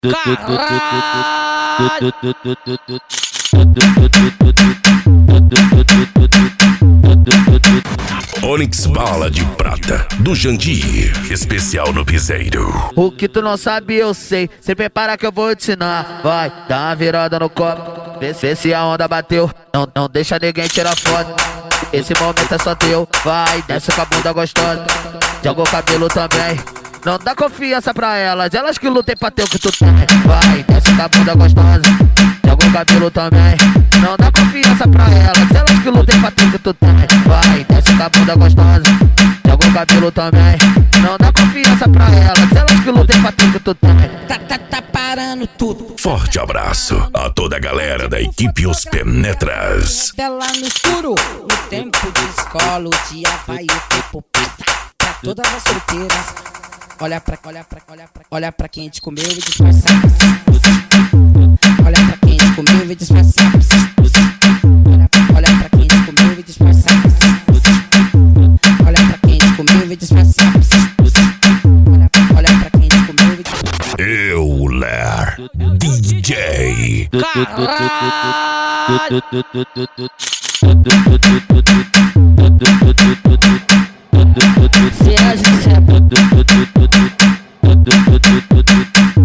Onyx Bala de Prata, do Jandir, especial no piseiro. O que tu não sabe eu sei, se prepara que eu vou te ensinar. Vai, dá uma virada no copo, vê se a onda bateu. Não deixa ninguém tirar foto, esse momento é só teu. Vai, desce com a bunda gostosa, joga o cabelo também. Não dá confiança pra elas que lutem pra ter o que tu tem. Vai, desce com a bunda gostosa, joga o cabelo também. Não dá confiança pra elas que lutem pra ter o que tu tem. Vai, desce com a bunda gostosa, joga o cabelo também. Não dá confiança pra elas que lutem pra ter o que tu tem. Tá parando tudo. Forte abraço a toda a galera da equipe Os Penetras. Tela no escuro, no tempo de escola, o dia vai, o tempo passa. Pra todas as solteiras, olha pra quem te comeu e disfarçar. Olha pra quem te comeu e disfarçar. Olha pra quem te comeu e disfarçar. Olha pra quem te comeu e disfarçar. Olha pra quem te comeu e disfarçar. Euler DJ. Se a gente